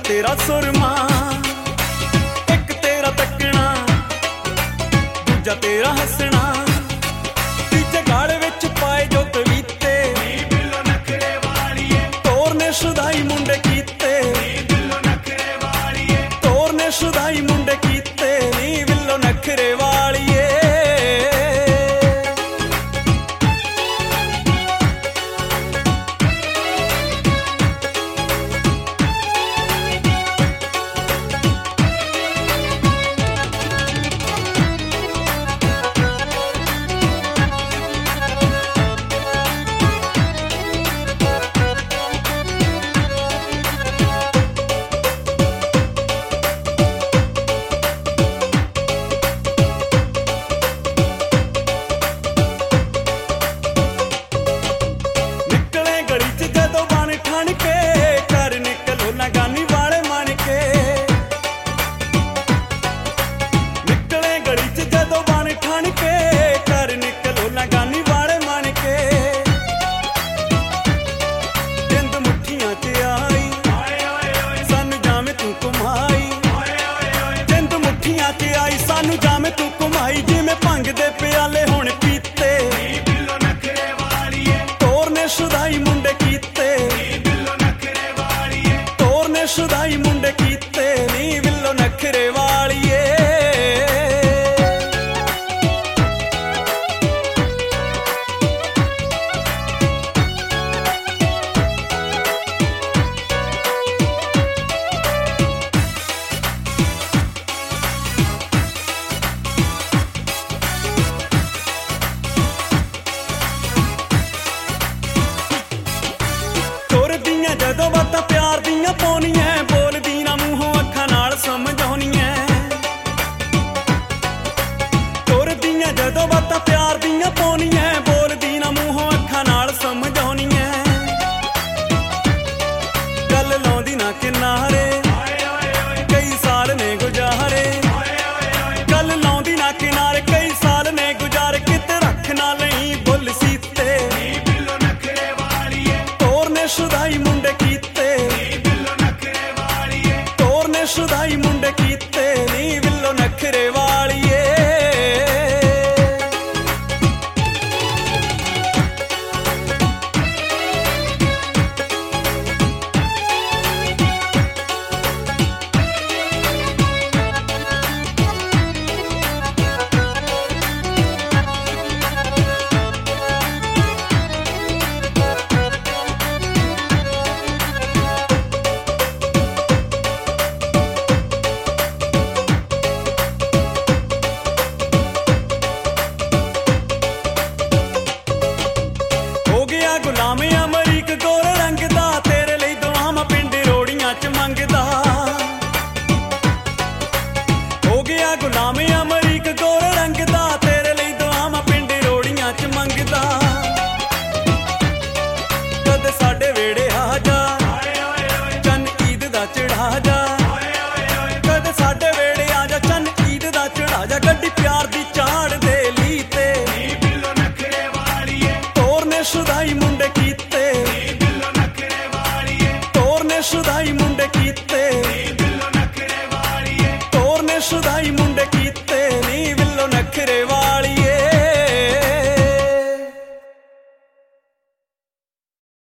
तेरा सुरमा, एक तेरा तकना, दूजा तेरा हसना, तीजे गाल विच पाए जो कविते, तोरने शुदाई मुंडे कीते, तोरने शुदाई मुंडे कीते, नी विल्लो नखरे वालिए। सानू जामे तू घुमाई जिमें भंग दे प्याले हुण पीते, तोरने शुदाई मुंडे कीते, तोरने शुदाई मुंडे कीते, नी विल्लो नखरे वालिए। जदों बातां प्यार दियां पाउणियां, बोलदी ना मूहों अखां नाल समझाउणियां, तुरदियां जदों बातां प्यार दियां पाउणियां, बोलदी ना मूहों अखां नाल समझाउणियां, गल लाउंदी ना किनारे कई साल ने गुजारे, गल लाउंदी ना किनारे कई साल ने गुजारे, किते रख ना लई बुल सीते, तोरने शुदाई मुंडे कीते, तोरने शुदाई मुंडे कीते, नी विल्लो नखरे वालिए। गुलाम अमरीक गोरे रंग दा, तेरे लई दुआवां पिंड रोड़ियां च मंगदा, हो गया गुलाम अमरीक गोरे रंग दा, तेरे लई दुआवां पिंड रोड़ियां च मंगदा, कदे साडे वेड़े आ जा चन ईद दा चढ़ा जा, कदे साडे वेड़े आ जा चन ईद दा चढ़ा जा, गड्डी प्यार दी चाड़ दे ली ते, तोरने शुदाई मुंडे कीते, तोरने शुदाई मुंडे कीते, तोरने शुदाई मुंडे कीते, नी विल्लो नखरे